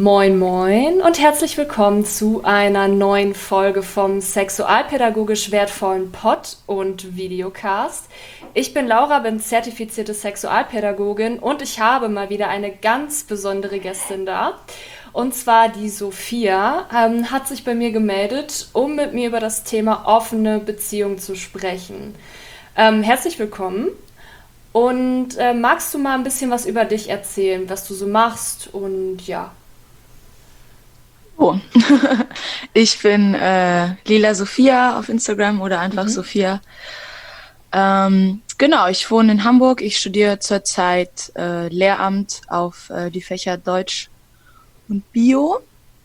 Moin Moin und herzlich willkommen zu einer neuen Folge vom sexualpädagogisch wertvollen Pod- und Videocast. Ich bin Laura, bin zertifizierte Sexualpädagogin und ich habe mal wieder eine ganz besondere Gästin da. Und zwar die Sophia hat sich bei mir gemeldet, um mit mir über das Thema offene Beziehung zu sprechen. Herzlich willkommen. Und magst du mal ein bisschen was über dich erzählen, was du so machst und ja. Oh, ich bin Lila Sophia auf Instagram oder einfach Mhm. Sophia. Genau, ich wohne in Hamburg. Ich studiere zurzeit Lehramt auf die Fächer Deutsch und Bio.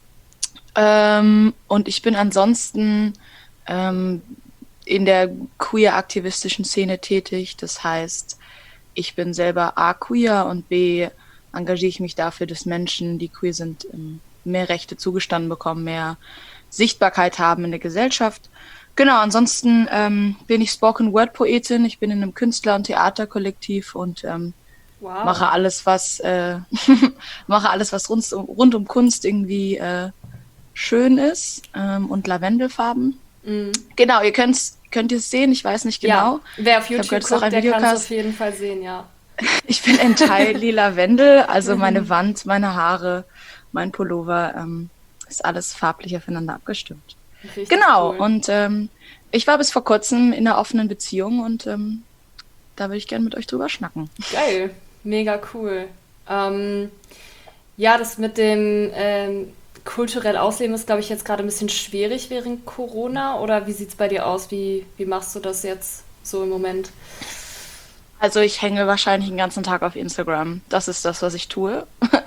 Und ich bin ansonsten ähm, in der queer-aktivistischen Szene tätig. Das heißt, ich bin selber A queer und B engagiere ich mich dafür, dass Menschen, die queer sind, mehr Rechte zugestanden bekommen, mehr Sichtbarkeit haben in der Gesellschaft. Genau, ansonsten bin ich Spoken-Word-Poetin. Ich bin in einem Künstler- und Theaterkollektiv und mache Wow. alles, was mache alles, was rund um Kunst irgendwie schön ist und Lavendelfarben. Mhm. Genau, könnt ihr es sehen, ich weiß nicht Ja, genau. wer auf Ich habe YouTube gehört, es ist auch guckt, ein der kann es auf Videocast. jeden Fall sehen, ja. Ich bin entirely Lavendel, also meine Wand, meine Haare, mein Pullover, ist alles farblich aufeinander abgestimmt. Richtig Genau, cool. und ich war bis vor kurzem in einer offenen Beziehung und da würde ich gerne mit euch drüber schnacken. Geil, mega cool. Ähm, ja, das mit dem kulturell Ausleben ist, glaube ich, jetzt gerade ein bisschen schwierig während Corona. Oder wie sieht's bei dir aus? Wie machst du das jetzt so im Moment? Also ich hänge wahrscheinlich den ganzen Tag auf Instagram. Das ist das, was ich tue.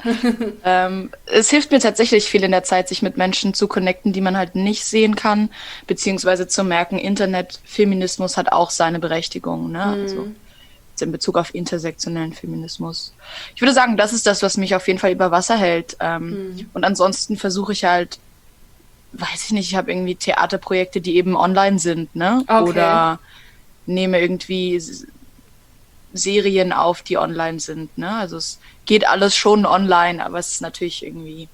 Es hilft mir tatsächlich viel in der Zeit, sich mit Menschen zu connecten, die man halt nicht sehen kann, beziehungsweise zu merken, Internetfeminismus hat auch seine Berechtigung, ne? Also Mhm. jetzt in Bezug auf intersektionellen Feminismus. Ich würde sagen, das ist das, was mich auf jeden Fall über Wasser hält. Mhm. Und ansonsten versuche ich halt, weiß ich nicht, ich habe irgendwie Theaterprojekte, die eben online sind, ne? Okay. Oder nehme irgendwie Serien auf, die online sind, ne? Also es geht alles schon online, aber es ist natürlich irgendwie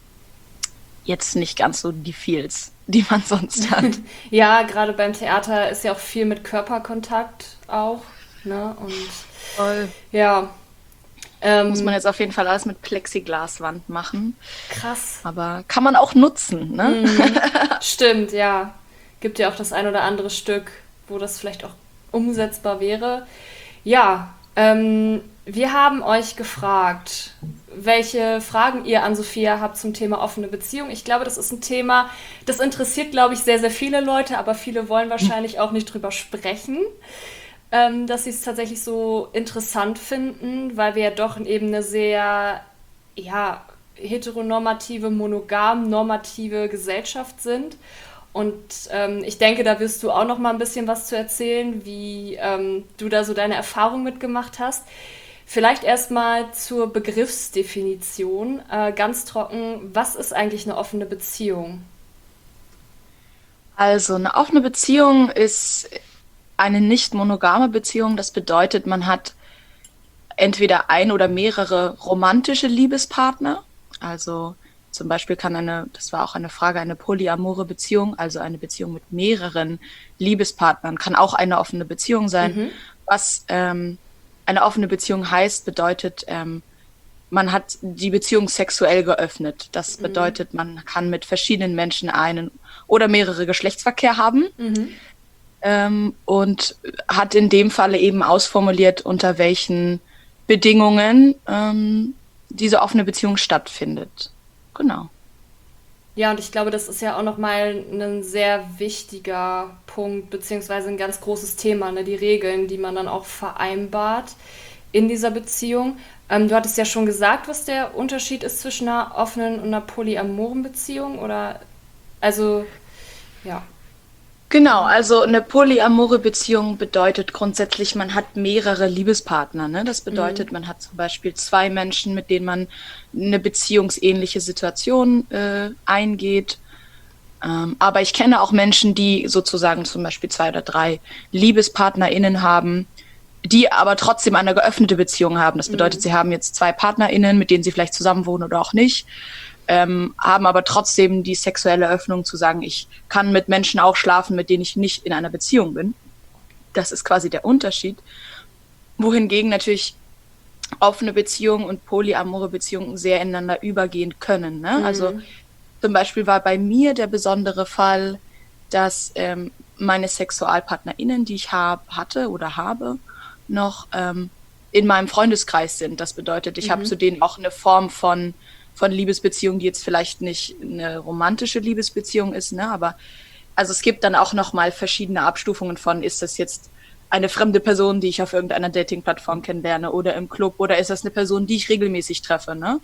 jetzt nicht ganz so die Feels, die man sonst hat. Ja, gerade beim Theater ist ja auch viel mit Körperkontakt auch, ne? Und Voll. ja, Muss man ähm, jetzt auf jeden Fall alles mit Plexiglaswand machen. krass. Aber kann man auch nutzen, ne? Mhm. Stimmt, ja. Gibt ja auch das ein oder andere Stück, wo das vielleicht auch umsetzbar wäre. Ja, wir haben euch gefragt, welche Fragen ihr an Sophia habt zum Thema offene Beziehung. Ich glaube, das ist ein Thema, das interessiert, glaube ich, sehr, sehr viele Leute, aber viele wollen wahrscheinlich auch nicht drüber sprechen, dass sie es tatsächlich so interessant finden, weil wir ja doch eben eine sehr, ja, heteronormative, monogam normative Gesellschaft sind. Und ich denke, da wirst du auch noch mal ein bisschen was zu erzählen, wie du da so deine Erfahrung mitgemacht hast. Vielleicht erstmal zur Begriffsdefinition. Ganz trocken, was ist eigentlich eine offene Beziehung? Also eine offene Beziehung ist eine nicht monogame Beziehung. Das bedeutet, man hat entweder ein oder mehrere romantische Liebespartner. Also zum Beispiel kann das war auch eine Frage, eine polyamore Beziehung, also eine Beziehung mit mehreren Liebespartnern, kann auch eine offene Beziehung sein. Mhm. Was eine offene Beziehung heißt, bedeutet, man hat die Beziehung sexuell geöffnet. Das Mhm. bedeutet, man kann mit verschiedenen Menschen einen oder mehrere Geschlechtsverkehr haben Mhm. und hat in dem Falle eben ausformuliert, unter welchen Bedingungen diese offene Beziehung stattfindet. Genau. Ja, und ich glaube, das ist ja auch nochmal ein sehr wichtiger Punkt, beziehungsweise ein ganz großes Thema, ne? Die Regeln, die man dann auch vereinbart in dieser Beziehung. Du hattest ja schon gesagt, was der Unterschied ist zwischen einer offenen und einer polyamoren Beziehung, oder? Also, ja. Genau, also eine polyamore Beziehung bedeutet grundsätzlich, man hat mehrere Liebespartner. Ne? Das Mhm. bedeutet, man hat zum Beispiel zwei Menschen, mit denen man eine beziehungsähnliche Situation eingeht. Aber ich kenne auch Menschen, die sozusagen zum Beispiel zwei oder drei LiebespartnerInnen haben, die aber trotzdem eine geöffnete Beziehung haben. Das bedeutet, Mhm. sie haben jetzt zwei PartnerInnen, mit denen sie vielleicht zusammenwohnen oder auch nicht. haben aber trotzdem die sexuelle Öffnung zu sagen, ich kann mit Menschen auch schlafen, mit denen ich nicht in einer Beziehung bin. Das ist quasi der Unterschied. Wohingegen natürlich offene Beziehungen und polyamore Beziehungen sehr ineinander übergehen können. Ne? Also zum Beispiel war bei mir der besondere Fall, dass meine SexualpartnerInnen, die ich hatte oder habe, noch in meinem Freundeskreis sind. Das bedeutet, ich habe zu denen auch eine Form von Liebesbeziehung, die jetzt vielleicht nicht eine romantische Liebesbeziehung ist, ne? Aber also es gibt dann auch nochmal verschiedene Abstufungen von, ist das jetzt eine fremde Person, die ich auf irgendeiner Dating-Plattform kennenlerne oder im Club, oder ist das eine Person, die ich regelmäßig treffe, ne?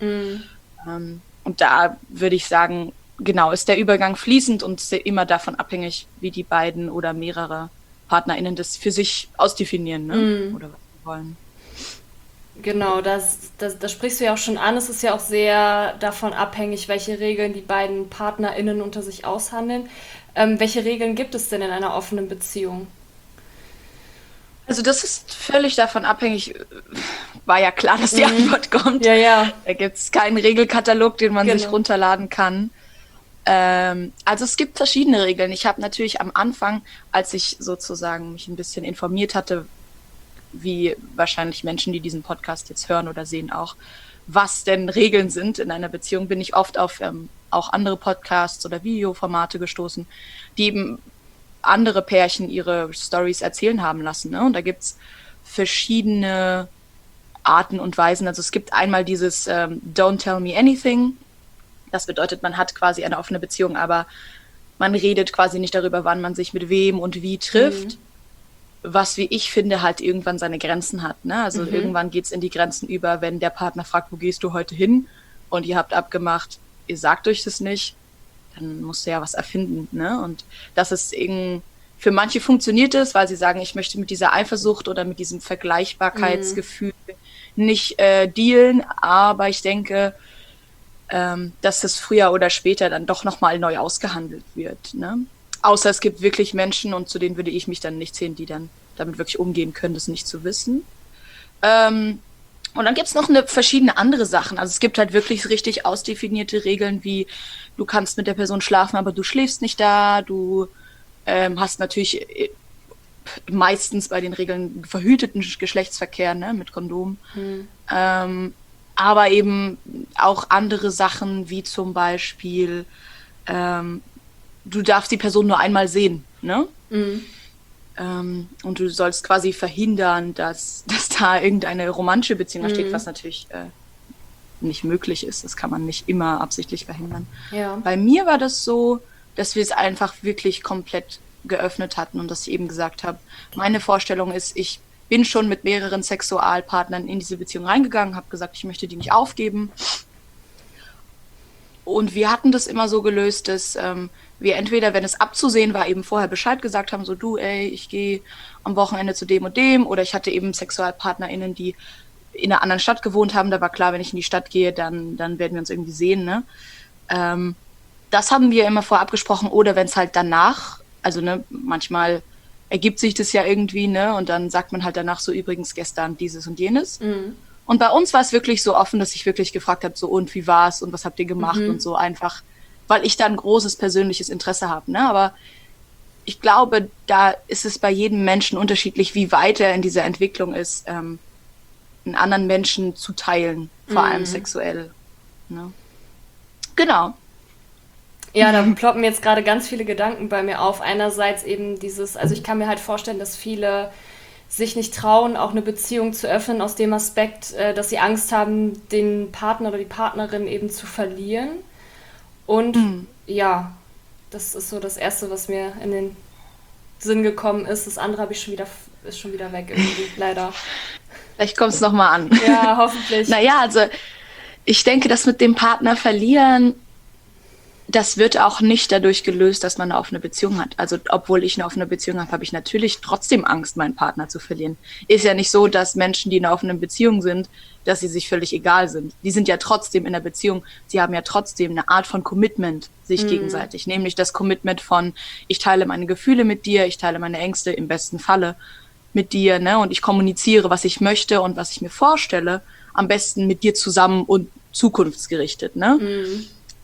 Und da würde ich sagen, genau, ist der Übergang fließend und immer davon abhängig, wie die beiden oder mehrere PartnerInnen das für sich ausdefinieren, ne? Oder was sie wollen. Genau, das sprichst du ja auch schon an. Es ist ja auch sehr davon abhängig, welche Regeln die beiden PartnerInnen unter sich aushandeln. Welche Regeln gibt es denn in einer offenen Beziehung? Also das ist völlig davon abhängig. War ja klar, dass die Antwort kommt. Ja, ja. Da gibt es keinen Regelkatalog, den man sich runterladen kann. Also es gibt verschiedene Regeln. Ich habe natürlich am Anfang, als ich sozusagen mich ein bisschen informiert hatte, wie wahrscheinlich Menschen, die diesen Podcast jetzt hören oder sehen auch, was denn Regeln sind in einer Beziehung, bin ich oft auf auch andere Podcasts oder Videoformate gestoßen, die eben andere Pärchen ihre Storys erzählen haben lassen. Ne? Und da gibt's verschiedene Arten und Weisen. Also es gibt einmal dieses Don't tell me anything. Das bedeutet, man hat quasi eine offene Beziehung, aber man redet quasi nicht darüber, wann man sich mit wem und wie trifft. Was, wie ich finde, halt irgendwann seine Grenzen hat. Ne? Also irgendwann geht's in die Grenzen über, wenn der Partner fragt, wo gehst du heute hin? Und ihr habt abgemacht, ihr sagt euch das nicht, dann musst du ja was erfinden. Ne? Und das ist für manche funktioniert es, weil sie sagen, ich möchte mit dieser Eifersucht oder mit diesem Vergleichbarkeitsgefühl nicht dealen, aber ich denke, dass es früher oder später dann doch nochmal neu ausgehandelt wird. Ne? Außer es gibt wirklich Menschen, und zu denen würde ich mich dann nicht zählen, die dann damit wirklich umgehen können, das nicht zu wissen. Und dann gibt's noch verschiedene andere Sachen. Also es gibt halt wirklich richtig ausdefinierte Regeln, wie du kannst mit der Person schlafen, aber du schläfst nicht da. Du hast natürlich meistens bei den Regeln verhüteten Geschlechtsverkehr, ne, mit Kondom. Aber eben auch andere Sachen, wie zum Beispiel du darfst die Person nur einmal sehen, ne? Und du sollst quasi verhindern, dass da irgendeine romantische Beziehung steht, was natürlich nicht möglich ist. Das kann man nicht immer absichtlich verhindern. Ja. Bei mir war das so, dass wir es einfach wirklich komplett geöffnet hatten und dass ich eben gesagt habe, meine Vorstellung ist, ich bin schon mit mehreren Sexualpartnern in diese Beziehung reingegangen, habe gesagt, ich möchte die nicht aufgeben. Und wir hatten das immer so gelöst, dass wir entweder, wenn es abzusehen war, eben vorher Bescheid gesagt haben, so du, ey, ich gehe am Wochenende zu dem und dem. Oder ich hatte eben SexualpartnerInnen, die in einer anderen Stadt gewohnt haben. Da war klar, wenn ich in die Stadt gehe, dann werden wir uns irgendwie sehen. Ne? Das haben wir immer vorher abgesprochen. Oder wenn es halt danach, also ne, manchmal ergibt sich das ja irgendwie, ne? Und dann sagt man halt danach so, übrigens gestern dieses und jenes. Und bei uns war es wirklich so offen, dass ich wirklich gefragt habe, so und wie war's und was habt ihr gemacht und so einfach, weil ich da ein großes persönliches Interesse habe. Ne? Aber ich glaube, da ist es bei jedem Menschen unterschiedlich, wie weit er in dieser Entwicklung ist, einen anderen Menschen zu teilen, vor allem sexuell. Ne? Genau. Ja, da ploppen jetzt gerade ganz viele Gedanken bei mir auf. Einerseits eben also ich kann mir halt vorstellen, dass viele sich nicht trauen, auch eine Beziehung zu öffnen, aus dem Aspekt, dass sie Angst haben, den Partner oder die Partnerin eben zu verlieren. Und ja, das ist so das Erste, was mir in den Sinn gekommen ist. Das andere ist schon wieder weg irgendwie, leider. Vielleicht kommt es nochmal an. Ja, hoffentlich. Naja, also ich denke, das mit dem Partner verlieren, das wird auch nicht dadurch gelöst, dass man eine offene Beziehung hat. Also obwohl ich eine offene Beziehung habe, habe ich natürlich trotzdem Angst, meinen Partner zu verlieren. Ist ja nicht so, dass Menschen, die in einer offenen Beziehung sind, dass sie sich völlig egal sind. Die sind ja trotzdem in der Beziehung. Sie haben ja trotzdem eine Art von Commitment sich gegenseitig. Nämlich das Commitment von, ich teile meine Gefühle mit dir, ich teile meine Ängste im besten Falle mit dir, ne? Und ich kommuniziere, was ich möchte und was ich mir vorstelle, am besten mit dir zusammen und zukunftsgerichtet, ne?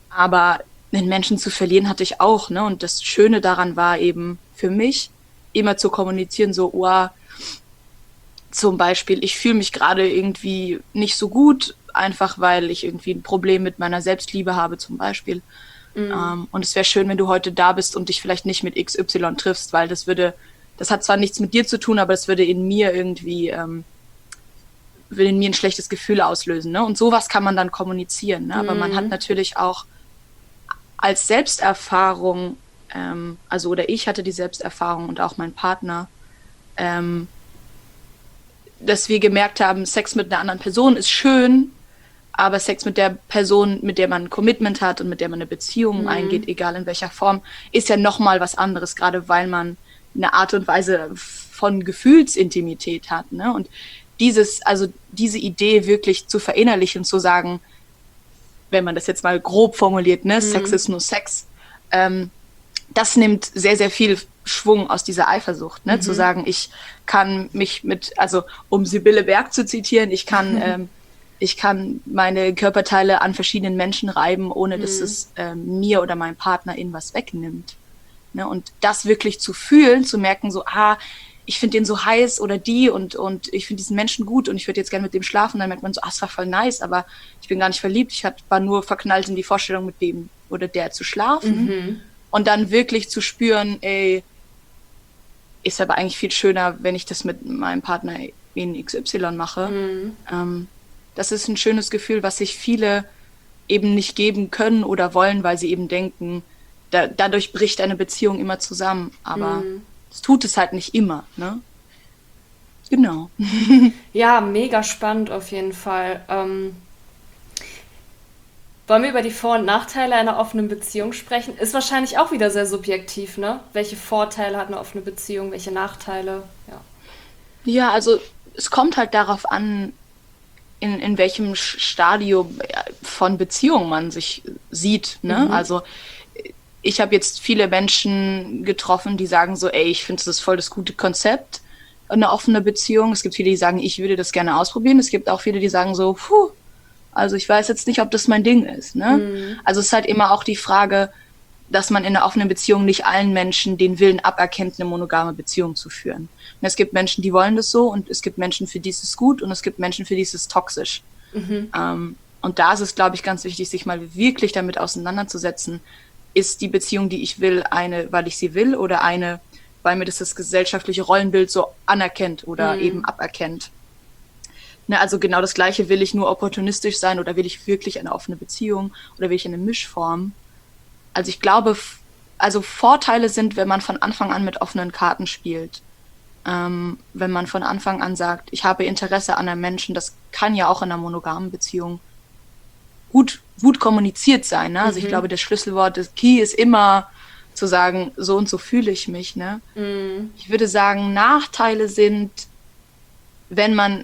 Aber einen Menschen zu verlieren hatte ich auch, ne? Und das Schöne daran war eben für mich, immer zu kommunizieren, so, oh, zum Beispiel, ich fühle mich gerade irgendwie nicht so gut, einfach weil ich irgendwie ein Problem mit meiner Selbstliebe habe, zum Beispiel. Und es wäre schön, wenn du heute da bist und dich vielleicht nicht mit XY triffst, weil das hat zwar nichts mit dir zu tun, aber es würde in mir irgendwie, würde in mir ein schlechtes Gefühl auslösen, ne? Und sowas kann man dann kommunizieren, ne? Aber man hat natürlich auch als Selbsterfahrung, oder ich hatte die Selbsterfahrung und auch mein Partner, dass wir gemerkt haben, Sex mit einer anderen Person ist schön, aber Sex mit der Person, mit der man ein Commitment hat und mit der man eine Beziehung eingeht, egal in welcher Form, ist ja nochmal was anderes, gerade weil man eine Art und Weise von Gefühlsintimität hat, ne? Und diese Idee wirklich zu verinnerlichen, zu sagen, wenn man das jetzt mal grob formuliert, ne, Sex ist nur Sex, das nimmt sehr, sehr viel Schwung aus dieser Eifersucht, ne, zu sagen, ich kann mich um Sibylle Berg zu zitieren, ich kann meine Körperteile an verschiedenen Menschen reiben, ohne dass es mir oder meinem Partner was wegnimmt. Ne? Und das wirklich zu fühlen, zu merken, so, ich finde den so heiß oder die und ich finde diesen Menschen gut und ich würde jetzt gerne mit dem schlafen. Dann merkt man so, es war voll nice, aber ich bin gar nicht verliebt. War nur verknallt in die Vorstellung, mit dem oder der zu schlafen. Und dann wirklich zu spüren, ist aber eigentlich viel schöner, wenn ich das mit meinem Partner in XY mache. Das ist ein schönes Gefühl, was sich viele eben nicht geben können oder wollen, weil sie eben denken, dadurch bricht eine Beziehung immer zusammen. Aber es tut es halt nicht immer, ne? Genau. Ja, mega spannend auf jeden Fall. Wollen wir über die Vor- und Nachteile einer offenen Beziehung sprechen? Ist wahrscheinlich auch wieder sehr subjektiv, ne? Welche Vorteile hat eine offene Beziehung, welche Nachteile? Ja. Ja, also es kommt halt darauf an, in welchem Stadium von Beziehung man sich sieht, ne? Also ich habe jetzt viele Menschen getroffen, die sagen so, ich finde das voll das gute Konzept, eine offene Beziehung. Es gibt viele, die sagen, ich würde das gerne ausprobieren. Es gibt auch viele, die sagen so, also ich weiß jetzt nicht, ob das mein Ding ist, ne? Also es ist halt immer auch die Frage, dass man in einer offenen Beziehung nicht allen Menschen den Willen aberkennt, eine monogame Beziehung zu führen. Und es gibt Menschen, die wollen das so und es gibt Menschen, für die ist es gut und es gibt Menschen, für die ist es toxisch. Und da ist es, glaube ich, ganz wichtig, sich mal wirklich damit auseinanderzusetzen. Ist die Beziehung, die ich will, eine, weil ich sie will oder eine, weil mir das gesellschaftliche Rollenbild so anerkennt oder eben aberkennt? Ne, also genau das Gleiche, will ich nur opportunistisch sein oder will ich wirklich eine offene Beziehung oder will ich eine Mischform? Also ich glaube, Vorteile sind, wenn man von Anfang an mit offenen Karten spielt. Wenn man von Anfang an sagt, ich habe Interesse an einem Menschen, das kann ja auch in einer monogamen Beziehung gut kommuniziert sein. Ne? Also ich glaube, das Schlüsselwort, das Key ist immer zu sagen, so und so fühle ich mich. Ne? Ich würde sagen, Nachteile sind, wenn man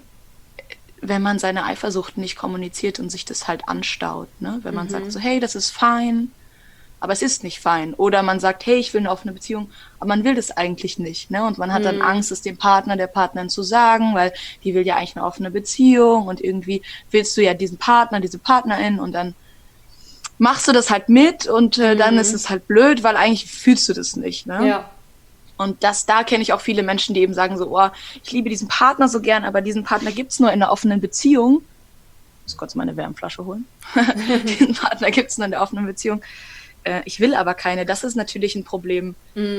seine Eifersucht nicht kommuniziert und sich das halt anstaut. Ne? Wenn man sagt so, hey, das ist fein, aber es ist nicht fein. Oder man sagt, hey, ich will eine offene Beziehung, aber man will das eigentlich nicht. Ne? Und man hat dann Angst, es dem Partner, der Partnerin zu sagen, weil die will ja eigentlich eine offene Beziehung und irgendwie willst du ja diesen Partner, diese Partnerin und dann machst du das halt mit und dann ist es halt blöd, weil eigentlich fühlst du das nicht. Ne? Ja. Und da kenne ich auch viele Menschen, die eben sagen so, ich liebe diesen Partner so gern, aber diesen Partner gibt's nur in einer offenen Beziehung. Ich muss kurz meine Wärmflasche holen. Diesen Partner gibt's nur in der offenen Beziehung. Ich will aber keine. Das ist natürlich ein Problem.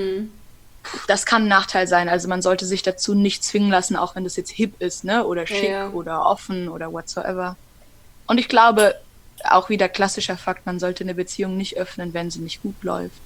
Das kann ein Nachteil sein. Also man sollte sich dazu nicht zwingen lassen, auch wenn das jetzt hip ist, ne? Oder schick oder offen oder whatsoever. Und ich glaube, auch wieder klassischer Fakt, man sollte eine Beziehung nicht öffnen, wenn sie nicht gut läuft.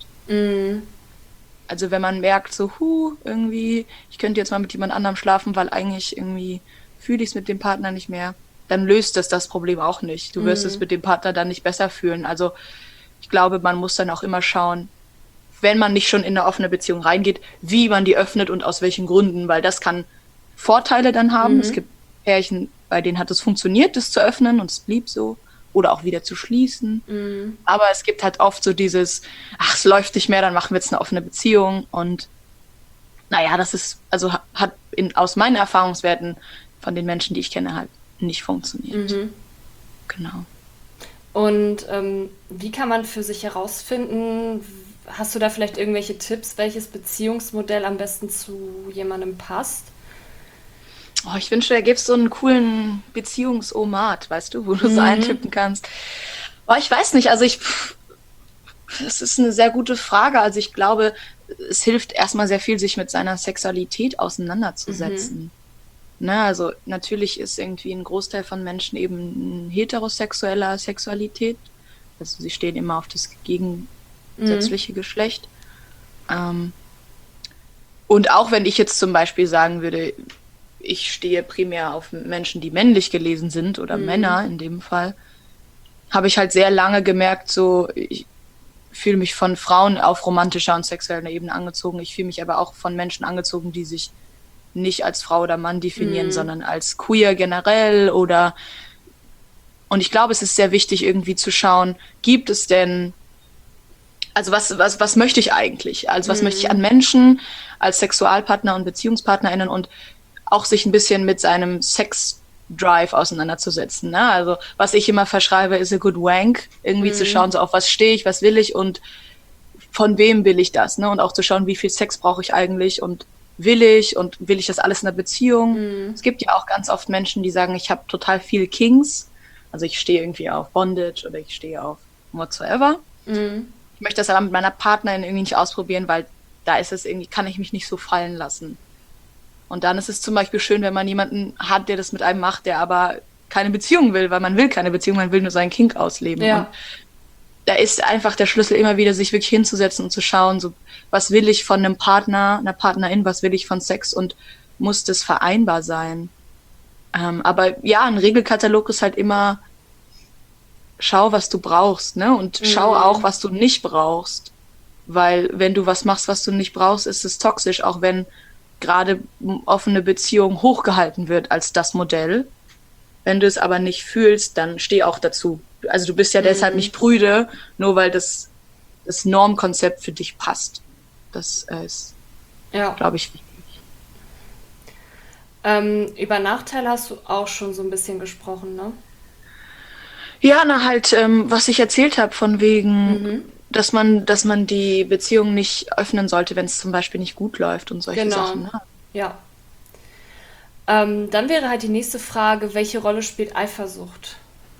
Also wenn man merkt, so, irgendwie, ich könnte jetzt mal mit jemand anderem schlafen, weil eigentlich irgendwie fühle ich es mit dem Partner nicht mehr, dann löst das Problem auch nicht. Du wirst es mit dem Partner dann nicht besser fühlen. Also ich glaube, man muss dann auch immer schauen, wenn man nicht schon in eine offene Beziehung reingeht, wie man die öffnet und aus welchen Gründen, weil das kann Vorteile dann haben. Es gibt Pärchen, bei denen hat es funktioniert, das zu öffnen und es blieb so. Oder auch wieder zu schließen. Aber es gibt halt oft so dieses, es läuft nicht mehr, dann machen wir jetzt eine offene Beziehung. Und naja, das ist, also hat aus meinen Erfahrungswerten von den Menschen, die ich kenne, halt nicht funktioniert. Genau. Und wie kann man für sich herausfinden, hast du da vielleicht irgendwelche Tipps, welches Beziehungsmodell am besten zu jemandem passt? Oh, ich wünschte, da gäbe es so einen coolen Beziehungsomat, weißt du, wo du so Mhm. eintippen kannst. Oh, ich weiß nicht, das ist eine sehr gute Frage. Also ich glaube, es hilft erstmal sehr viel, sich mit seiner Sexualität Mhm. auseinanderzusetzen. Ne, also natürlich ist irgendwie ein Großteil von Menschen eben heterosexueller Sexualität. Also sie stehen immer auf das Mhm. gegensätzliche Geschlecht. Ähm, und auch wenn ich jetzt zum Beispiel sagen würde, ich stehe primär auf Menschen, die männlich gelesen sind oder Mhm. Männer in dem Fall, habe ich halt sehr lange gemerkt, so ich fühle mich von Frauen auf romantischer und sexueller Ebene angezogen. Ich fühle mich aber auch von Menschen angezogen, die sich nicht als Frau oder Mann definieren, Mhm. sondern als queer generell oder und ich glaube, es ist sehr wichtig, irgendwie zu schauen, gibt es denn, also was möchte ich eigentlich? Also was möchte ich Mhm. an Menschen als Sexualpartner und BeziehungspartnerInnen und auch sich ein bisschen mit seinem Sex-Drive auseinanderzusetzen. Ne? Also was ich immer verschreibe, ist a good wank. Irgendwie zu Mhm. schauen, so auf was stehe ich, was will ich und von wem will ich das? Ne? Und auch zu schauen, wie viel Sex brauche ich eigentlich und will ich das alles in einer Beziehung? Mhm. Es gibt ja auch ganz oft Menschen, die sagen, ich habe total viel Kings. Also ich stehe irgendwie auf Bondage oder ich stehe auf whatsoever. Mhm. Ich möchte das aber mit meiner Partnerin irgendwie nicht ausprobieren, weil da ist es irgendwie, kann ich mich nicht so fallen lassen. Und dann ist es zum Beispiel schön, wenn man jemanden hat, der das mit einem macht, der aber keine Beziehung will, weil man will keine Beziehung, man will nur seinen Kink ausleben. Und Ja. da ist einfach der Schlüssel immer wieder, sich wirklich hinzusetzen und zu schauen, so, was will ich von einem Partner, einer Partnerin, was will ich von Sex und muss das vereinbar sein? Aber ja, ein Regelkatalog ist halt immer, schau, was du brauchst, ne? Und schau auch, Mhm. was du nicht brauchst. Weil wenn du was machst, was du nicht brauchst, ist es toxisch, auch wenn gerade offene Beziehung hochgehalten wird als das Modell. Wenn du es aber nicht fühlst, dann steh auch dazu. Also du bist ja deshalb Mhm. nicht prüde, nur weil das Normkonzept für dich passt. Das ist, Ja. glaube ich, wichtig. Über Nachteile hast du auch schon so ein bisschen gesprochen, ne? Ja, na halt, was ich erzählt habe, von wegen, Mhm. dass man die Beziehung nicht öffnen sollte, wenn es zum Beispiel nicht gut läuft und solche Genau. Sachen. Ne? Ja. Dann wäre halt die nächste Frage, welche Rolle spielt Eifersucht?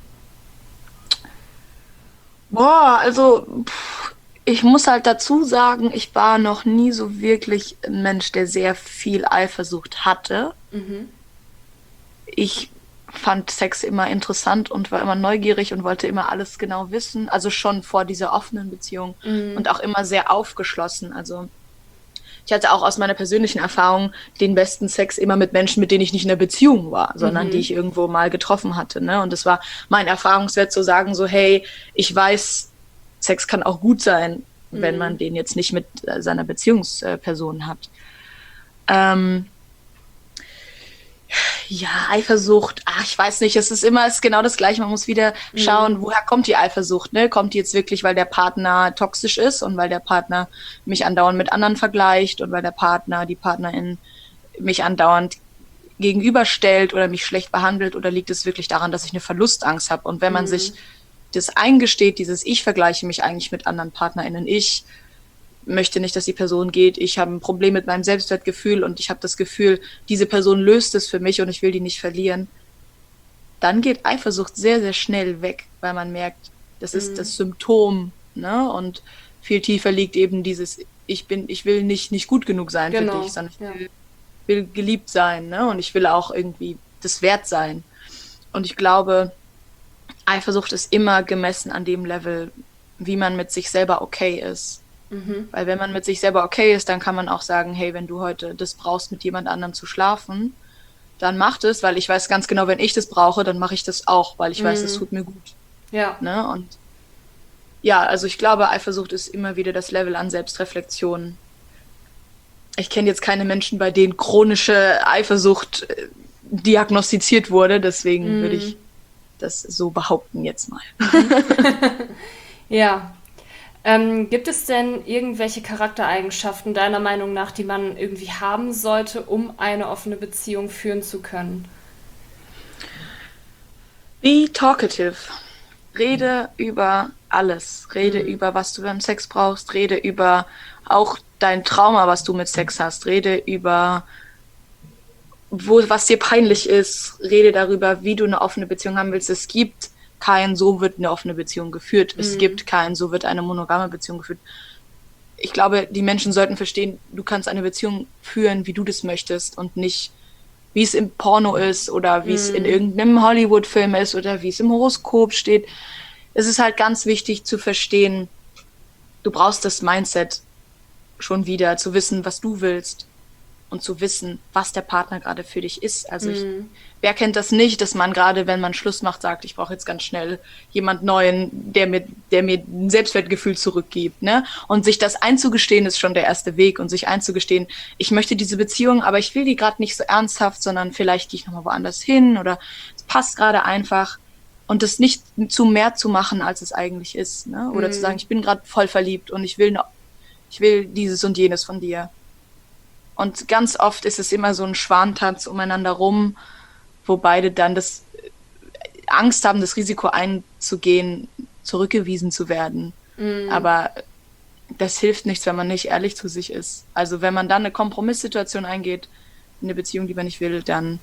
Boah, also ich muss halt dazu sagen, ich war noch nie so wirklich ein Mensch, der sehr viel Eifersucht hatte. Mhm. Ich fand Sex immer interessant und war immer neugierig und wollte immer alles genau wissen. Also schon vor dieser offenen Beziehung Mhm. und auch immer sehr aufgeschlossen. Also ich hatte auch aus meiner persönlichen Erfahrung den besten Sex immer mit Menschen, mit denen ich nicht in der Beziehung war, sondern die Mhm. ich irgendwo mal getroffen hatte. Ne? Und es war mein Erfahrungswert zu sagen, so, hey, ich weiß, Sex kann auch gut sein, wenn man Mhm. den jetzt nicht mit seiner Beziehungsperson hat. Ähm, ja, Eifersucht, ich weiß nicht, es ist genau das Gleiche. Man muss wieder Mhm. schauen, woher kommt die Eifersucht, ne? Kommt die jetzt wirklich, weil der Partner toxisch ist und weil der Partner mich andauernd mit anderen vergleicht und weil der Partner, die Partnerin mich andauernd gegenüberstellt oder mich schlecht behandelt oder liegt es wirklich daran, dass ich eine Verlustangst habe? Und wenn man sich Mhm. das eingesteht, dieses ich vergleiche mich eigentlich mit anderen PartnerInnen, ich möchte nicht, dass die Person geht, ich habe ein Problem mit meinem Selbstwertgefühl und ich habe das Gefühl, diese Person löst es für mich und ich will die nicht verlieren, dann geht Eifersucht sehr, sehr schnell weg, weil man merkt, das ist Mhm. das Symptom, ne? Und viel tiefer liegt eben dieses, ich will nicht gut genug sein für dich, Genau. sondern Ja. will geliebt sein, ne? Und ich will auch irgendwie das wert sein. Und ich glaube, Eifersucht ist immer gemessen an dem Level, wie man mit sich selber okay ist. Mhm. Weil wenn man mit sich selber okay ist, dann kann man auch sagen, hey, wenn du heute das brauchst, mit jemand anderem zu schlafen, dann mach das, weil ich weiß ganz genau, wenn ich das brauche, dann mache ich das auch, weil ich weiß, es Mhm. tut mir gut. Ja. Ne? Und ja, also ich glaube, Eifersucht ist immer wieder das Level an Selbstreflexion. Ich kenne jetzt keine Menschen, bei denen chronische Eifersucht diagnostiziert wurde, deswegen würde Mhm. ich das so behaupten jetzt mal. Mhm. Ja. Gibt es denn irgendwelche Charaktereigenschaften deiner Meinung nach, die man irgendwie haben sollte, um eine offene Beziehung führen zu können? Be talkative. rede über alles. Rede über, was du beim Sex brauchst. Rede über auch dein Trauma, was du mit Sex hast. Rede über, was dir peinlich ist. Rede darüber, wie du eine offene Beziehung haben willst. Es gibt kein, so wird eine offene Beziehung geführt. Es gibt kein, so wird eine monogame Beziehung geführt. Ich glaube, die Menschen sollten verstehen, du kannst eine Beziehung führen, wie du das möchtest und nicht, wie es im Porno ist oder wie es in irgendeinem Hollywood-Film ist oder wie es im Horoskop steht. Es ist halt ganz wichtig zu verstehen, du brauchst das Mindset schon wieder, zu wissen, was du willst und zu wissen, was der Partner gerade für dich ist. Also wer kennt das nicht, dass man gerade, wenn man Schluss macht, sagt, ich brauche jetzt ganz schnell jemand Neuen, der mir ein Selbstwertgefühl zurückgibt, ne? Und sich das einzugestehen, ist schon der erste Weg. Und sich einzugestehen, ich möchte diese Beziehung, aber ich will die gerade nicht so ernsthaft, sondern vielleicht gehe ich nochmal woanders hin oder es passt gerade einfach. Und das nicht zu mehr zu machen, als es eigentlich ist, ne? Oder zu sagen, ich bin gerade voll verliebt und ich will dieses und jenes von dir. Und ganz oft ist es immer so ein Schwantanz umeinander rum, wo beide dann das Angst haben, das Risiko einzugehen, zurückgewiesen zu werden. Aber das hilft nichts, wenn man nicht ehrlich zu sich ist. Also wenn man dann eine Kompromisssituation eingeht, in eine Beziehung, die man nicht will, dann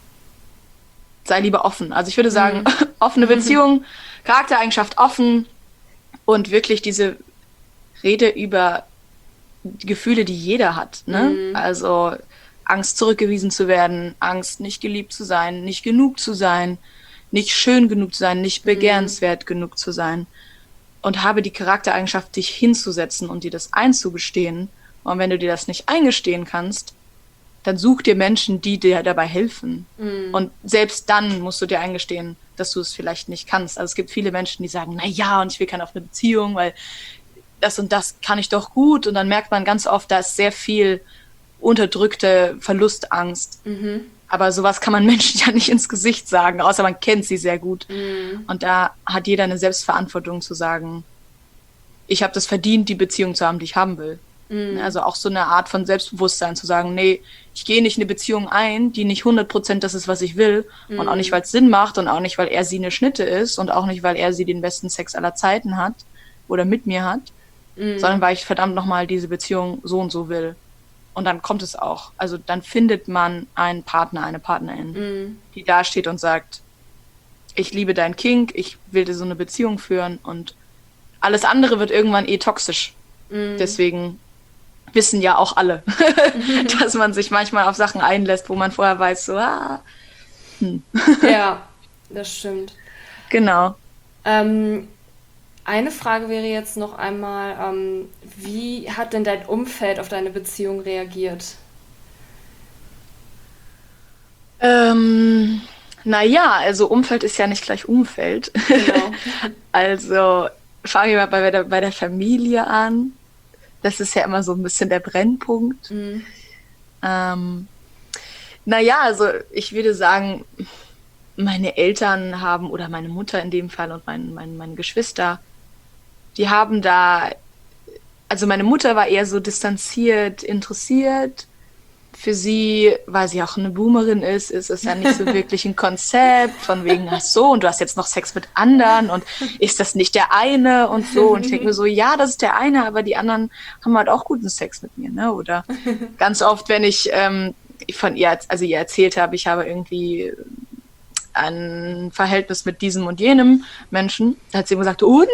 sei lieber offen. Also ich würde sagen, offene Beziehung, Charaktereigenschaft offen und wirklich diese Rede über die Gefühle, die jeder hat, ne? Also Angst, zurückgewiesen zu werden, Angst, nicht geliebt zu sein, nicht genug zu sein, nicht schön genug zu sein, nicht begehrenswert genug zu sein. Und habe die Charaktereigenschaft, dich hinzusetzen und dir das einzugestehen. Und wenn du dir das nicht eingestehen kannst, dann such dir Menschen, die dir dabei helfen. Und selbst dann musst du dir eingestehen, dass du es vielleicht nicht kannst. Also es gibt viele Menschen, die sagen, na ja, und ich will keine offene Beziehung, weil das und das kann ich doch gut. Und dann merkt man ganz oft, da ist sehr viel unterdrückte Verlustangst. Aber sowas kann man Menschen ja nicht ins Gesicht sagen, außer man kennt sie sehr gut. Und da hat jeder eine Selbstverantwortung zu sagen, ich habe das verdient, die Beziehung zu haben, die ich haben will. Also auch so eine Art von Selbstbewusstsein zu sagen, nee, ich gehe nicht in eine Beziehung ein, die nicht 100% das ist, was ich will. Und auch nicht, weil es Sinn macht und auch nicht, weil er sie eine Schnitte ist und auch nicht, weil er sie den besten Sex aller Zeiten hat oder mit mir hat, sondern weil ich verdammt nochmal diese Beziehung so und so will. Und dann kommt es auch. Also dann findet man einen Partner, eine Partnerin, die da steht und sagt, ich liebe dein Kink, ich will dir so eine Beziehung führen und alles andere wird irgendwann toxisch. Deswegen wissen ja auch alle, dass man sich manchmal auf Sachen einlässt, wo man vorher weiß, so, Ja, das stimmt. Genau. Eine Frage wäre jetzt noch einmal, wie hat denn dein Umfeld auf deine Beziehung reagiert? Naja, also Umfeld ist ja nicht gleich Umfeld. Genau. Also fangen wir mal bei der Familie an. Das ist ja immer so ein bisschen der Brennpunkt. Naja, also ich würde sagen, meine Eltern haben, oder meine Mutter in dem Fall und meine Geschwister, die haben da, also meine Mutter war eher so distanziert, interessiert. Für sie, weil sie auch eine Boomerin ist es ja nicht so wirklich ein Konzept von wegen, ach so, und du hast jetzt noch Sex mit anderen und ist das nicht der eine und so. Und ich denke mir so, ja, das ist der eine, aber die anderen haben halt auch guten Sex mit mir, ne? Oder ganz oft, wenn ich von ihr, also ihr erzählt habe, ich habe irgendwie ein Verhältnis mit diesem und jenem Menschen, da hat sie immer gesagt, und?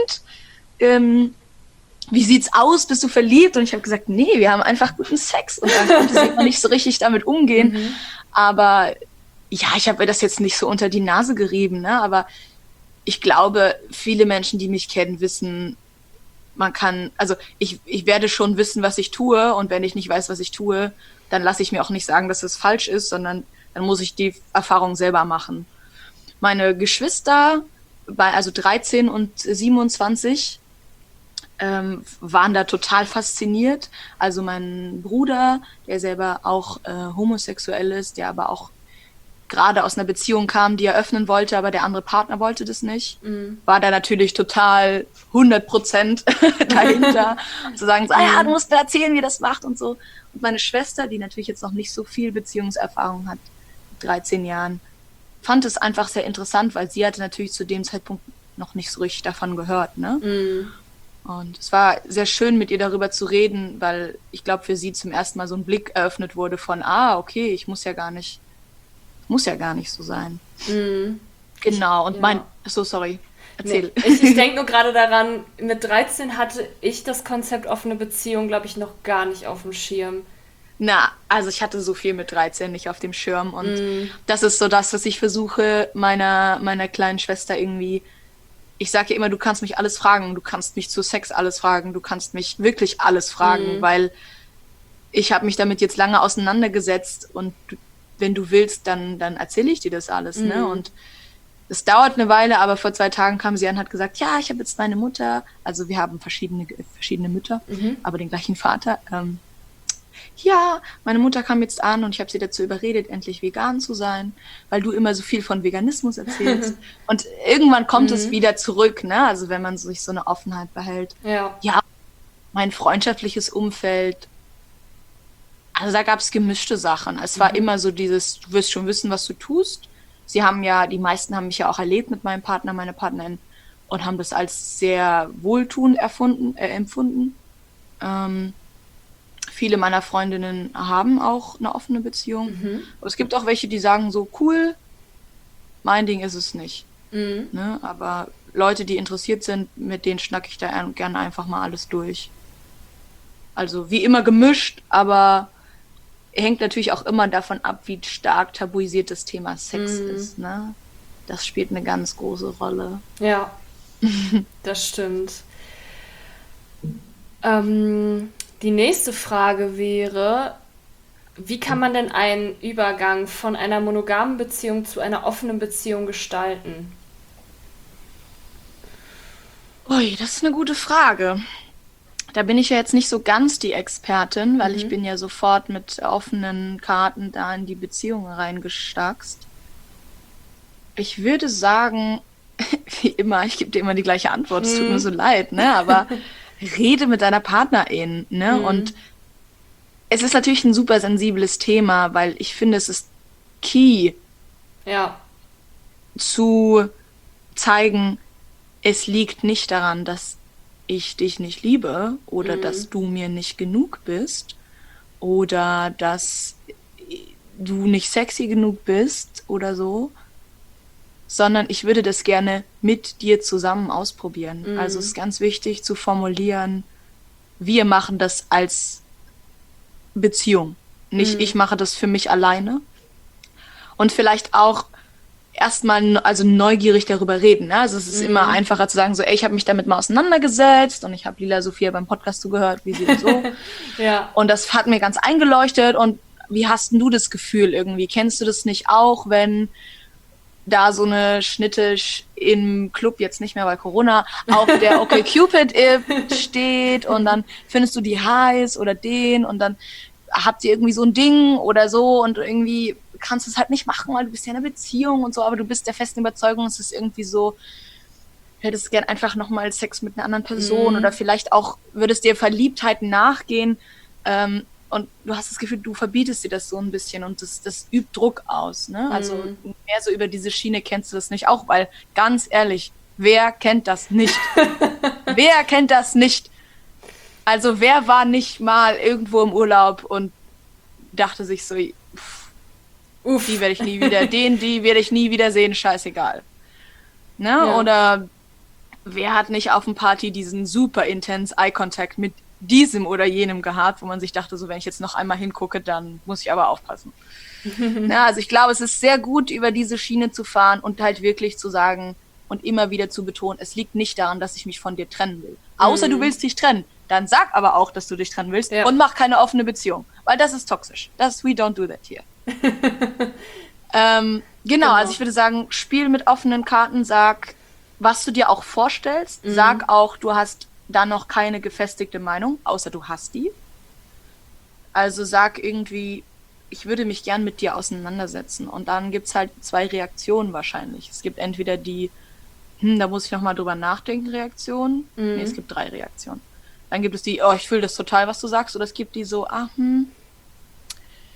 Wie sieht's aus? Bist du verliebt? Und ich habe gesagt, nee, wir haben einfach guten Sex. Und dann konnte sie immer nicht so richtig damit umgehen. Aber ja, ich habe mir das jetzt nicht so unter die Nase gerieben, ne? Aber ich glaube, viele Menschen, die mich kennen, wissen, man kann, also ich werde schon wissen, was ich tue. Und wenn ich nicht weiß, was ich tue, dann lasse ich mir auch nicht sagen, dass es falsch ist, sondern dann muss ich die Erfahrung selber machen. Meine Geschwister, also 13 und 27, waren da total fasziniert. Also mein Bruder, der selber auch homosexuell ist, der aber auch gerade aus einer Beziehung kam, die er öffnen wollte, aber der andere Partner wollte das nicht, war da natürlich total 100% dahinter. Zu sagen, so, ja, du musst mir erzählen, wie das macht und so. Und meine Schwester, die natürlich jetzt noch nicht so viel Beziehungserfahrung hat, 13 Jahren, fand es einfach sehr interessant, weil sie hatte natürlich zu dem Zeitpunkt noch nicht so richtig davon gehört, ne? Mhm. Und es war sehr schön, mit ihr darüber zu reden, weil ich glaube, für sie zum ersten Mal so ein Blick eröffnet wurde von, okay, ich muss ja gar nicht so sein. Mhm. Genau, und Ja. sorry, Nee, erzähl. ich denke nur gerade daran, mit 13 hatte ich das Konzept offene Beziehung, glaube ich, noch gar nicht auf dem Schirm. Na, also ich hatte so viel mit 13 nicht auf dem Schirm und Mhm. das ist so das, was ich versuche, meiner kleinen Schwester irgendwie. Ich sage ja immer, du kannst mich alles fragen, du kannst mich zu Sex alles fragen, du kannst mich wirklich alles fragen, Mhm. weil ich habe mich damit jetzt lange auseinandergesetzt und wenn du willst, dann erzähle ich dir das alles, ne? Mhm. Und es dauert eine Weile, aber vor 2 Tagen kam sie an und hat gesagt, ja, ich habe jetzt meine Mutter, also wir haben verschiedene Mütter, Mhm. aber den gleichen Vater. Ja, meine Mutter kam jetzt an und ich habe sie dazu überredet, endlich vegan zu sein, weil du immer so viel von Veganismus erzählst. Und irgendwann kommt es Mhm. wieder zurück, ne? Also wenn man sich so eine Offenheit behält. Ja. Ja, mein freundschaftliches Umfeld, also da gab es gemischte Sachen. Es war Mhm. immer so dieses, du wirst schon wissen, was du tust. Die meisten haben mich ja auch erlebt mit meinem Partner, meiner Partnerin und haben das als sehr wohltuend empfunden. Ähm, Viele meiner Freundinnen haben auch eine offene Beziehung. Mhm. Aber es gibt auch welche, die sagen so, cool, mein Ding ist es nicht. Mhm. Ne? Aber Leute, die interessiert sind, mit denen schnacke ich da gerne einfach mal alles durch. Also wie immer gemischt, aber hängt natürlich auch immer davon ab, wie stark tabuisiert das Thema Sex Mhm. ist. Ne? Das spielt eine ganz große Rolle. Ja, das stimmt. Ähm, die nächste Frage wäre, wie kann man denn einen Übergang von einer monogamen Beziehung zu einer offenen Beziehung gestalten? Ui, das ist eine gute Frage. Da bin ich ja jetzt nicht so ganz die Expertin, weil ich Mhm. bin ja sofort mit offenen Karten da in die Beziehung reingestackst. Ich würde sagen, wie immer, ich gebe dir immer die gleiche Antwort, es tut mir Mhm. so leid, ne? Aber rede mit deiner Partnerin, ne? Und Mhm. es ist natürlich ein super sensibles Thema, weil ich finde, es ist key Ja. zu zeigen, es liegt nicht daran, dass ich dich nicht liebe oder Mhm. dass du mir nicht genug bist oder dass du nicht sexy genug bist oder so, sondern ich würde das gerne mit dir zusammen ausprobieren. Also es Mhm. ist ganz wichtig zu formulieren, wir machen das als Beziehung. Nicht ich Mhm. mache das für mich alleine. Und vielleicht auch erstmal also neugierig darüber reden. Ne? Also es ist immer Mhm. einfacher zu sagen, so, ey, ich habe mich damit mal auseinandergesetzt und ich habe Lila Sophia beim Podcast zugehört, wie sie und so. Ja. Und das hat mir ganz eingeleuchtet. Und wie hast denn du das Gefühl irgendwie? Kennst du das nicht auch, wenn da so eine Schnitte im Club, jetzt nicht mehr bei Corona, auf der OkCupid-App steht und dann findest du die heiß oder den und dann habt ihr irgendwie so ein Ding oder so und irgendwie kannst du es halt nicht machen, weil du bist ja in einer Beziehung und so, aber du bist der festen Überzeugung, es ist irgendwie so, hättest gern einfach nochmal Sex mit einer anderen Person oder Mhm. vielleicht auch würdest dir Verliebtheit nachgehen und du hast das Gefühl, du verbietest dir das so ein bisschen und das übt Druck aus. Ne? Also Mhm. mehr so über diese Schiene kennst du das nicht auch, weil ganz ehrlich, wer kennt das nicht? Wer kennt das nicht? Also wer war nicht mal irgendwo im Urlaub und dachte sich so, die Uff. werde ich nie wieder, die werde ich nie wieder sehen, scheißegal. Ne? Ja. Oder wer hat nicht auf dem Party diesen super intense Eye Contact mit diesem oder jenem gehabt, wo man sich dachte, so wenn ich jetzt noch einmal hingucke, dann muss ich aber aufpassen. Na, also ich glaube, es ist sehr gut, über diese Schiene zu fahren und halt wirklich zu sagen und immer wieder zu betonen, es liegt nicht daran, dass ich mich von dir trennen will. Außer du Mhm. willst dich trennen. Dann sag aber auch, dass du dich trennen willst Ja. und mach keine offene Beziehung. Weil das ist toxisch. We don't do that here. Genau, also Genau. ich würde sagen, spiel mit offenen Karten, sag, was du dir auch vorstellst. Mhm. Sag auch, du hast da noch keine gefestigte Meinung, außer du hast die. Also sag irgendwie, ich würde mich gern mit dir auseinandersetzen. Und dann gibt's halt 2 Reaktionen wahrscheinlich. Es gibt entweder die, da muss ich nochmal drüber nachdenken, Reaktion. Nee, es Mhm. gibt 3 Reaktionen. Dann gibt es die, oh, ich fühle das total, was du sagst. Oder es gibt die so,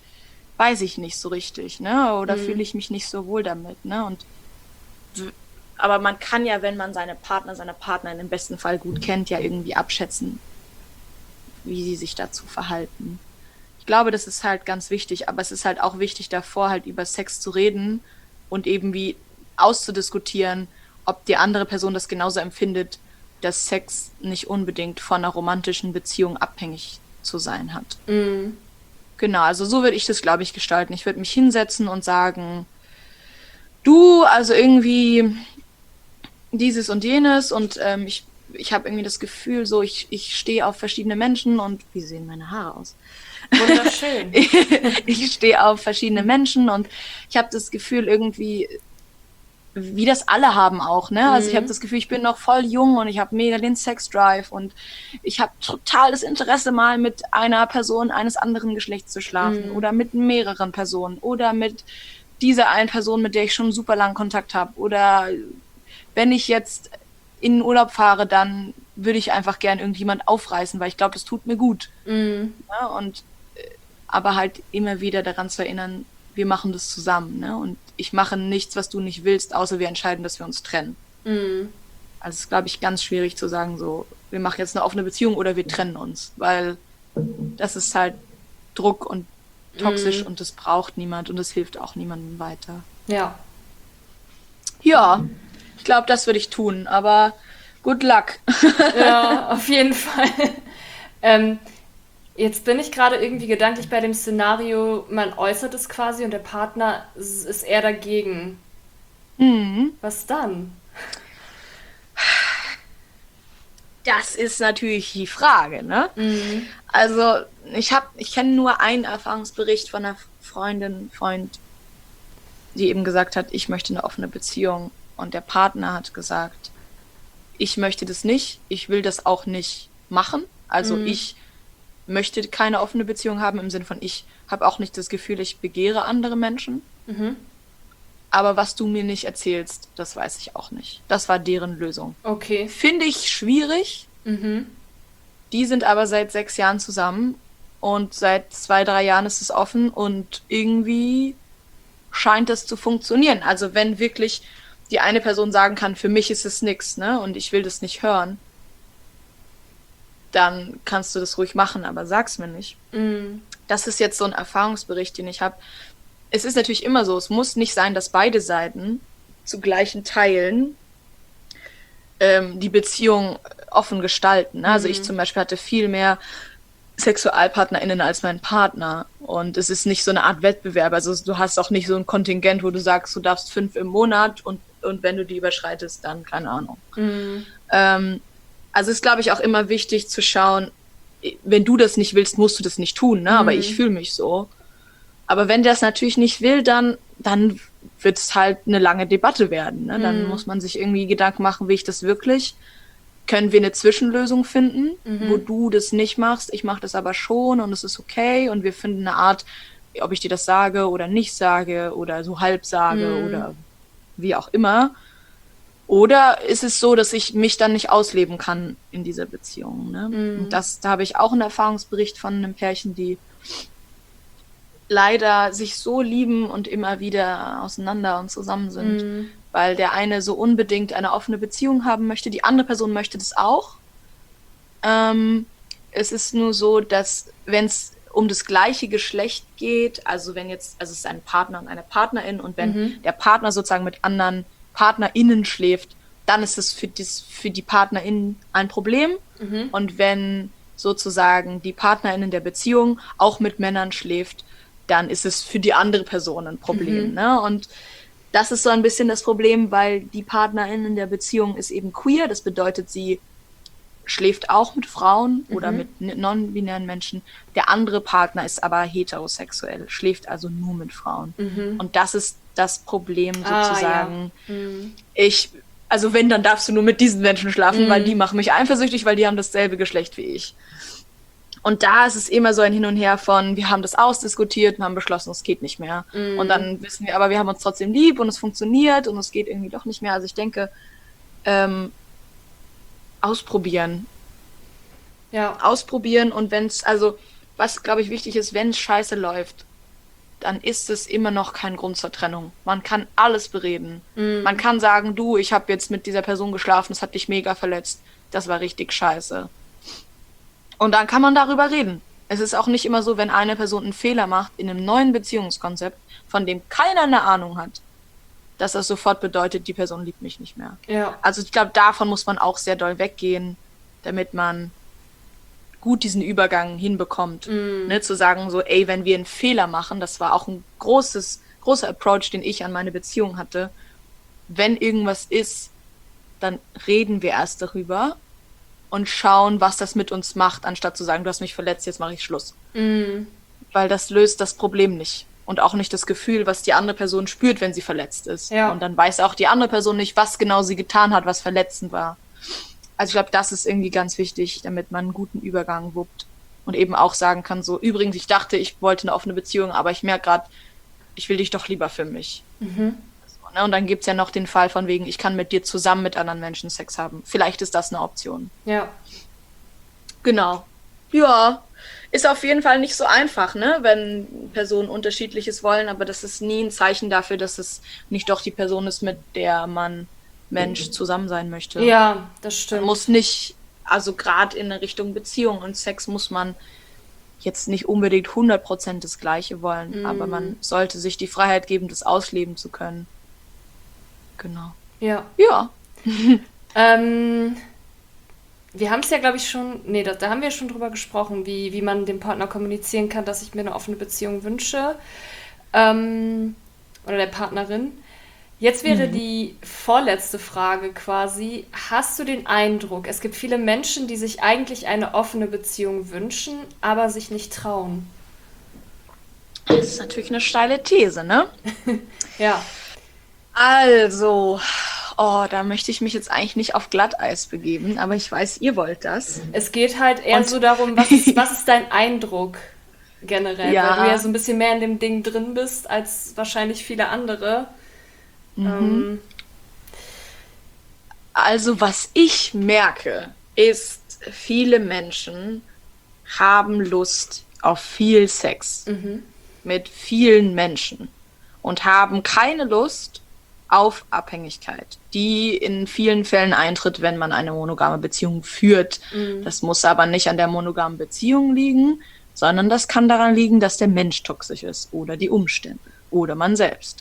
weiß ich nicht so richtig, ne? Oder fühle Mhm. ich mich nicht so wohl damit, ne? Und aber man kann ja, wenn man seine Partnerin im besten Fall gut kennt, ja irgendwie abschätzen, wie sie sich dazu verhalten. Ich glaube, das ist halt ganz wichtig, aber es ist halt auch wichtig davor, halt über Sex zu reden und eben wie auszudiskutieren, ob die andere Person das genauso empfindet, dass Sex nicht unbedingt von einer romantischen Beziehung abhängig zu sein hat. Mhm. Genau, also so würde ich das, glaube ich, gestalten. Ich würde mich hinsetzen und sagen, du, also irgendwie dieses und jenes und ich habe irgendwie das Gefühl, so ich stehe auf verschiedene Menschen und wie sehen meine Haare aus? Wunderschön. Ich stehe auf verschiedene Menschen und ich habe das Gefühl irgendwie, wie das alle haben auch, ne? Also ich habe das Gefühl, ich bin noch voll jung und ich habe mega den Sex-Drive und ich habe total das Interesse, mal mit einer Person eines anderen Geschlechts zu schlafen oder mit mehreren Personen oder mit dieser einen Person, mit der ich schon super lange Kontakt habe oder wenn ich jetzt in den Urlaub fahre, dann würde ich einfach gern irgendjemand aufreißen, weil ich glaube, das tut mir gut. Ja, und aber halt immer wieder daran zu erinnern, wir machen das zusammen, ne? Und ich mache nichts, was du nicht willst, außer wir entscheiden, dass wir uns trennen. Also es ist, glaube ich, ganz schwierig zu sagen, so, wir machen jetzt eine offene Beziehung oder wir trennen uns, weil das ist halt Druck und toxisch und das braucht niemand und das hilft auch niemandem weiter. Ja. Ja, ich glaube, das würde ich tun, aber good luck. Ja, auf jeden Fall. Ähm, Jetzt bin ich gerade irgendwie gedanklich bei dem Szenario, man äußert es quasi und der Partner ist eher dagegen. Was dann? Das ist natürlich die Frage, ne? Also, ich kenne nur einen Erfahrungsbericht von einer Freund, die eben gesagt hat, ich möchte eine offene Beziehung. Und der Partner hat gesagt, ich möchte das nicht, ich will das auch nicht machen. Also ich möchte keine offene Beziehung haben, im Sinne von, ich habe auch nicht das Gefühl, ich begehre andere Menschen. Aber was du mir nicht erzählst, das weiß ich auch nicht. Das war deren Lösung. Okay. Finde ich schwierig. Die sind aber seit 6 Jahren zusammen und seit 2, 3 Jahren ist es offen und irgendwie scheint es zu funktionieren. Also wenn wirklich die eine Person sagen kann, für mich ist es nix, ne, und ich will das nicht hören, dann kannst du das ruhig machen, aber sag's mir nicht. Das ist jetzt so ein Erfahrungsbericht, den ich habe. Es ist natürlich immer so, es muss nicht sein, dass beide Seiten zu gleichen Teilen die Beziehung offen gestalten. Ne? Also ich zum Beispiel hatte viel mehr SexualpartnerInnen als mein Partner und es ist nicht so eine Art Wettbewerb. Also du hast auch nicht so ein Kontingent, wo du sagst, du darfst 5 im Monat und wenn du die überschreitest, dann keine Ahnung. Also ist, glaube ich, auch immer wichtig zu schauen, wenn du das nicht willst, musst du das nicht tun, ne? Aber ich fühle mich so. Aber wenn der es natürlich nicht will, dann wird es halt eine lange Debatte werden. Ne? Dann muss man sich irgendwie Gedanken machen, will ich das wirklich? Können wir eine Zwischenlösung finden, wo du das nicht machst, ich mache das aber schon und es ist okay und wir finden eine Art, ob ich dir das sage oder nicht sage oder so halb sage oder wie auch immer. Oder ist es so, dass ich mich dann nicht ausleben kann in dieser Beziehung? Ne? Und da habe ich auch einen Erfahrungsbericht von einem Pärchen, die leider sich so lieben und immer wieder auseinander und zusammen sind, weil der eine so unbedingt eine offene Beziehung haben möchte, die andere Person möchte das auch. Es ist nur so, dass wenn es um das gleiche Geschlecht geht, also es ist ein Partner und eine Partnerin und wenn der Partner sozusagen mit anderen PartnerInnen schläft, dann ist es für die PartnerInnen ein Problem. Und wenn sozusagen die PartnerInnen der Beziehung auch mit Männern schläft, dann ist es für die andere Person ein Problem. Ne? Und das ist so ein bisschen das Problem, weil die PartnerInnen der Beziehung ist eben queer. Das bedeutet, sie schläft auch mit Frauen oder mit non-binären Menschen. Der andere Partner ist aber heterosexuell, schläft also nur mit Frauen. Und das ist das Problem sozusagen. Also wenn, dann darfst du nur mit diesen Menschen schlafen, weil die machen mich eifersüchtig, weil die haben dasselbe Geschlecht wie ich. Und da ist es immer so ein Hin und Her von, wir haben das ausdiskutiert und haben beschlossen, es geht nicht mehr. Und dann wissen wir, aber wir haben uns trotzdem lieb und es funktioniert und es geht irgendwie doch nicht mehr. Also ich denke, ausprobieren. Ja. Ausprobieren und was, glaube ich, wichtig ist, wenn es scheiße läuft, dann ist es immer noch kein Grund zur Trennung. Man kann alles bereden. Man kann sagen, du, ich habe jetzt mit dieser Person geschlafen, das hat dich mega verletzt. Das war richtig scheiße. Und dann kann man darüber reden. Es ist auch nicht immer so, wenn eine Person einen Fehler macht in einem neuen Beziehungskonzept, von dem keiner eine Ahnung hat, dass das sofort bedeutet, die Person liebt mich nicht mehr. Ja. Also ich glaube, davon muss man auch sehr doll weggehen, damit man gut diesen Übergang hinbekommt. Ne, zu sagen so, ey, wenn wir einen Fehler machen, das war auch ein großer Approach, den ich an meine Beziehung hatte. Wenn irgendwas ist, dann reden wir erst darüber und schauen, was das mit uns macht, anstatt zu sagen, du hast mich verletzt, jetzt mache ich Schluss. Weil das löst das Problem nicht. Und auch nicht das Gefühl, was die andere Person spürt, wenn sie verletzt ist. Ja. Und dann weiß auch die andere Person nicht, was genau sie getan hat, was verletzend war. Also ich glaube, das ist irgendwie ganz wichtig, damit man einen guten Übergang wuppt. Und eben auch sagen kann, so, übrigens, ich dachte, ich wollte eine offene Beziehung, aber ich merke gerade, ich will dich doch lieber für mich. So, ne? Und dann gibt's ja noch den Fall von wegen, ich kann mit dir zusammen mit anderen Menschen Sex haben. Vielleicht ist das eine Option. Ja. Genau. Ja, ist auf jeden Fall nicht so einfach, ne, wenn Personen Unterschiedliches wollen, aber das ist nie ein Zeichen dafür, dass es nicht doch die Person ist, mit der man Mensch zusammen sein möchte. Ja, das stimmt. Man muss nicht, also gerade in Richtung Beziehung und Sex muss man jetzt nicht unbedingt 100% das Gleiche wollen, aber man sollte sich die Freiheit geben, das ausleben zu können. Genau. Ja. Ja. Wir haben es ja, glaube ich, schon, nee, da haben wir schon drüber gesprochen, wie man dem Partner kommunizieren kann, dass ich mir eine offene Beziehung wünsche. Oder der Partnerin. Jetzt wäre die vorletzte Frage quasi, hast du den Eindruck, es gibt viele Menschen, die sich eigentlich eine offene Beziehung wünschen, aber sich nicht trauen? Das ist natürlich eine steile These, ne? Ja. Also, da möchte ich mich jetzt eigentlich nicht auf Glatteis begeben, aber ich weiß, ihr wollt das. Es geht halt eher so darum, was ist dein Eindruck generell? Ja. Weil du ja so ein bisschen mehr in dem Ding drin bist, als wahrscheinlich viele andere. Also, was ich merke, ist, viele Menschen haben Lust auf viel Sex mit vielen Menschen und haben keine Lust auf Abhängigkeit, die in vielen Fällen eintritt, wenn man eine monogame Beziehung führt. Das muss aber nicht an der monogamen Beziehung liegen, sondern das kann daran liegen, dass der Mensch toxisch ist oder die Umstände oder man selbst.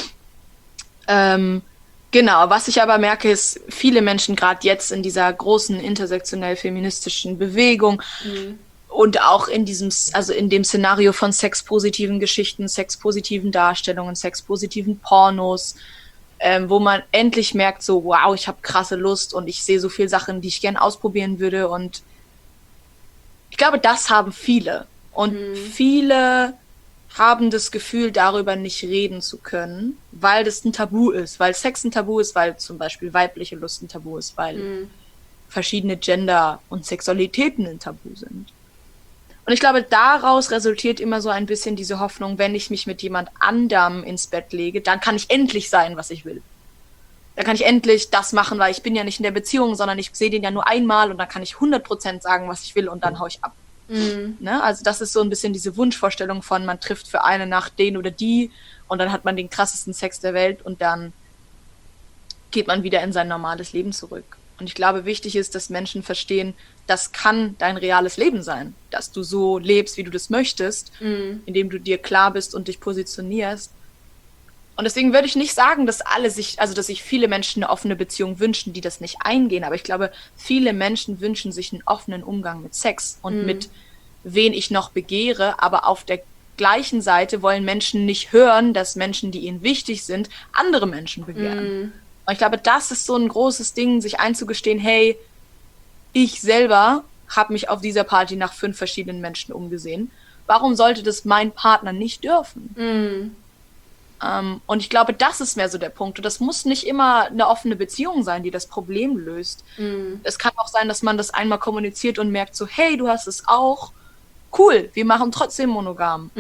Genau, was ich aber merke, ist, viele Menschen gerade jetzt in dieser großen intersektionell-feministischen Bewegung und auch in dem Szenario von sexpositiven Geschichten, sexpositiven Darstellungen, sexpositiven Pornos, wo man endlich merkt, so, wow, ich habe krasse Lust und ich sehe so viele Sachen, die ich gern ausprobieren würde. Und ich glaube, das haben viele. Und viele haben das Gefühl, darüber nicht reden zu können, weil das ein Tabu ist, weil Sex ein Tabu ist, weil zum Beispiel weibliche Lust ein Tabu ist, weil verschiedene Gender und Sexualitäten ein Tabu sind. Und ich glaube, daraus resultiert immer so ein bisschen diese Hoffnung, wenn ich mich mit jemand anderem ins Bett lege, dann kann ich endlich sein, was ich will. Dann kann ich endlich das machen, weil ich bin ja nicht in der Beziehung, sondern ich sehe den ja nur einmal und dann kann ich 100% sagen, was ich will und dann hau ich ab. Ne? Also das ist so ein bisschen diese Wunschvorstellung von, man trifft für eine Nacht den oder die und dann hat man den krassesten Sex der Welt und dann geht man wieder in sein normales Leben zurück. Und ich glaube, wichtig ist, dass Menschen verstehen, das kann dein reales Leben sein, dass du so lebst, wie du das möchtest, indem du dir klar bist und dich positionierst. Und deswegen würde ich nicht sagen, dass dass sich viele Menschen eine offene Beziehung wünschen, die das nicht eingehen. Aber ich glaube, viele Menschen wünschen sich einen offenen Umgang mit Sex und mit wen ich noch begehre. Aber auf der gleichen Seite wollen Menschen nicht hören, dass Menschen, die ihnen wichtig sind, andere Menschen begehren. Und ich glaube, das ist so ein großes Ding, sich einzugestehen, hey, ich selber habe mich auf dieser Party nach 5 verschiedenen Menschen umgesehen. Warum sollte das mein Partner nicht dürfen? Und ich glaube, das ist mehr so der Punkt. Und das muss nicht immer eine offene Beziehung sein, die das Problem löst. Es kann auch sein, dass man das einmal kommuniziert und merkt so, hey, du hast es auch. Cool, wir machen trotzdem monogam.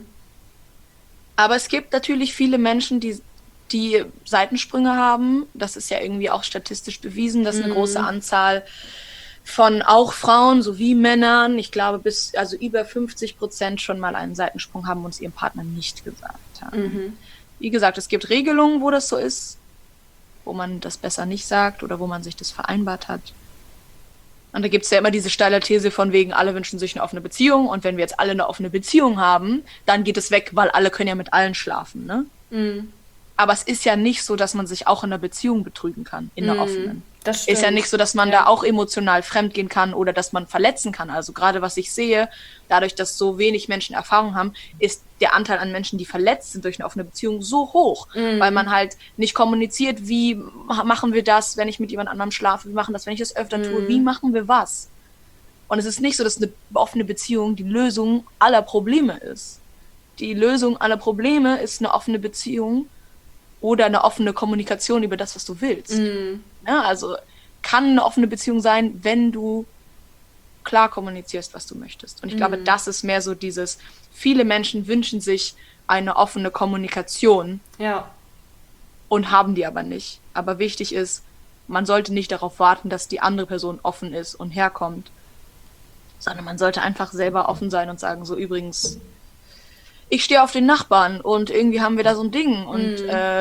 Aber es gibt natürlich viele Menschen, die Seitensprünge haben. Das ist ja irgendwie auch statistisch bewiesen, dass eine große Anzahl von auch Frauen sowie Männern, ich glaube also über 50% schon mal einen Seitensprung haben und es ihrem Partner nicht gesagt haben. Wie gesagt, es gibt Regelungen, wo das so ist, wo man das besser nicht sagt oder wo man sich das vereinbart hat. Und da gibt es ja immer diese steile These von wegen, alle wünschen sich eine offene Beziehung und wenn wir jetzt alle eine offene Beziehung haben, dann geht es weg, weil alle können ja mit allen schlafen, ne? Aber es ist ja nicht so, dass man sich auch in einer Beziehung betrügen kann, in einer offenen. Das stimmt. Ist ja nicht so, dass man da auch emotional fremdgehen kann oder dass man verletzen kann. Also gerade was ich sehe, dadurch, dass so wenig Menschen Erfahrung haben, ist der Anteil an Menschen, die verletzt sind durch eine offene Beziehung, so hoch. Weil man halt nicht kommuniziert, wie machen wir das, wenn ich mit jemand anderem schlafe, wie machen das, wenn ich das öfter tue, wie machen wir was. Und es ist nicht so, dass eine offene Beziehung die Lösung aller Probleme ist. Die Lösung aller Probleme ist eine offene Beziehung oder eine offene Kommunikation über das, was du willst. Ja, also kann eine offene Beziehung sein, wenn du klar kommunizierst, was du möchtest. Und ich glaube, das ist mehr so dieses, viele Menschen wünschen sich eine offene Kommunikation und haben die aber nicht. Aber wichtig ist, man sollte nicht darauf warten, dass die andere Person offen ist und herkommt, sondern man sollte einfach selber offen sein und sagen, so übrigens, ich stehe auf den Nachbarn und irgendwie haben wir da so ein Ding und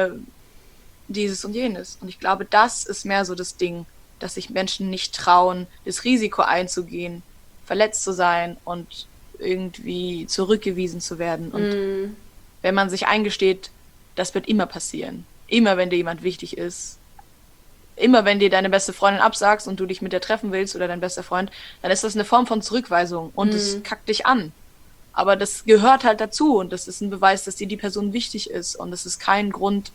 dieses und jenes. Und ich glaube, das ist mehr so das Ding, dass sich Menschen nicht trauen, das Risiko einzugehen, verletzt zu sein und irgendwie zurückgewiesen zu werden. Und wenn man sich eingesteht, das wird immer passieren. Immer, wenn dir jemand wichtig ist. Immer, wenn dir deine beste Freundin absagst und du dich mit der treffen willst oder dein bester Freund, dann ist das eine Form von Zurückweisung und es kackt dich an. Aber das gehört halt dazu und das ist ein Beweis, dass dir die Person wichtig ist und es ist kein Grund,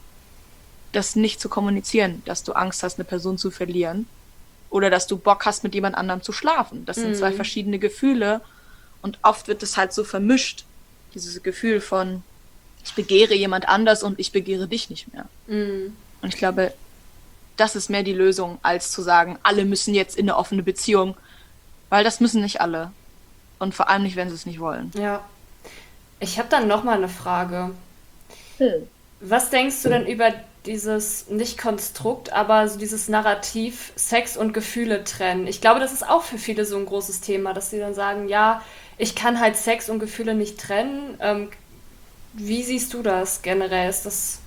das nicht zu kommunizieren, dass du Angst hast, eine Person zu verlieren oder dass du Bock hast, mit jemand anderem zu schlafen. Das sind zwei verschiedene Gefühle und oft wird es halt so vermischt, dieses Gefühl von ich begehre jemand anders und ich begehre dich nicht mehr. Und ich glaube, das ist mehr die Lösung, als zu sagen, alle müssen jetzt in eine offene Beziehung, weil das müssen nicht alle. Und vor allem nicht, wenn sie es nicht wollen. Ja. Ich habe dann nochmal eine Frage. Was denkst du denn über dieses, nicht Konstrukt, aber so dieses Narrativ Sex und Gefühle trennen? Ich glaube, das ist auch für viele so ein großes Thema, dass sie dann sagen, ja, ich kann halt Sex und Gefühle nicht trennen. Wie siehst du das generell? Ist das...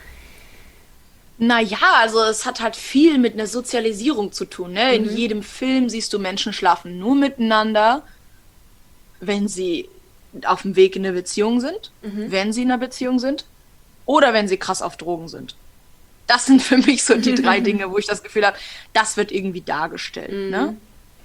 Naja, also es hat halt viel mit einer Sozialisierung zu tun. Ne? In jedem Film siehst du, Menschen schlafen nur miteinander, wenn sie auf dem Weg in eine Beziehung sind, wenn sie in einer Beziehung sind oder wenn sie krass auf Drogen sind. Das sind für mich so die drei Dinge, wo ich das Gefühl habe, das wird irgendwie dargestellt. Ne?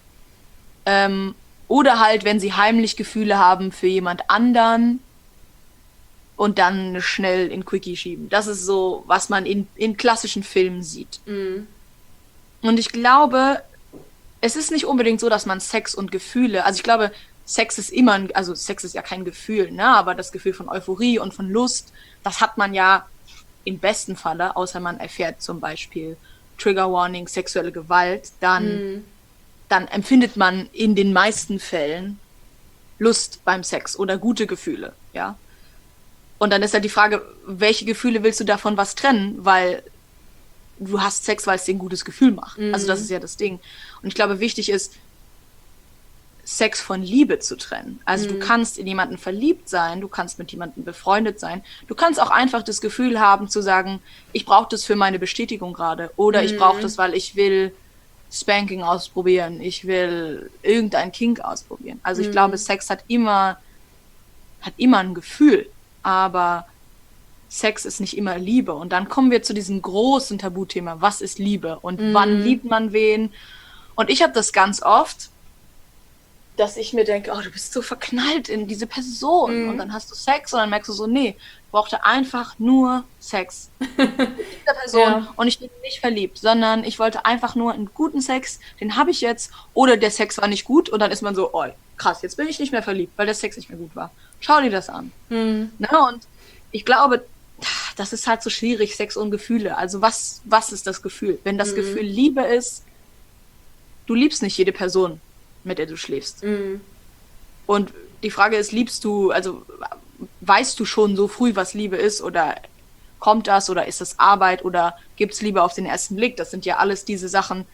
Oder halt, wenn sie heimlich Gefühle haben für jemand anderen und dann schnell in Quickie schieben. Das ist so, was man in klassischen Filmen sieht. Und ich glaube, es ist nicht unbedingt so, dass man Sex und Gefühle, also ich glaube, Sex ist immer, also Sex ist ja kein Gefühl, ne? Aber das Gefühl von Euphorie und von Lust, das hat man ja im besten Falle, außer man erfährt zum Beispiel Trigger Warning, sexuelle Gewalt, dann empfindet man in den meisten Fällen Lust beim Sex oder gute Gefühle, ja. Und dann ist halt die Frage, welche Gefühle willst du davon was trennen, weil du hast Sex, weil es dir ein gutes Gefühl macht. Also das ist ja das Ding. Und ich glaube, wichtig ist, Sex von Liebe zu trennen. Also du kannst in jemanden verliebt sein, du kannst mit jemandem befreundet sein. Du kannst auch einfach das Gefühl haben zu sagen, ich brauche das für meine Bestätigung gerade. Oder ich brauche das, weil ich will Spanking ausprobieren. Ich will irgendein Kink ausprobieren. Also ich glaube, Sex hat immer ein Gefühl. Aber Sex ist nicht immer Liebe. Und dann kommen wir zu diesem großen Tabuthema. Was ist Liebe? Und wann liebt man wen? Und ich habe das ganz oft, dass ich mir denke, oh, du bist so verknallt in diese Person. Und dann hast du Sex und dann merkst du so, nee, ich brauchte einfach nur Sex mit dieser Person und ich bin nicht verliebt, sondern ich wollte einfach nur einen guten Sex, den habe ich jetzt. Oder der Sex war nicht gut und dann ist man so, oh, krass, jetzt bin ich nicht mehr verliebt, weil der Sex nicht mehr gut war. Schau dir das an. Na, und ich glaube, das ist halt so schwierig, Sex und Gefühle. Also was ist das Gefühl? Wenn das Gefühl Liebe ist, du liebst nicht jede Person, mit der du schläfst. Und die Frage ist, liebst du, also weißt du schon so früh, was Liebe ist oder kommt das oder ist das Arbeit oder gibt's Liebe auf den ersten Blick? Das sind ja alles diese Sachen,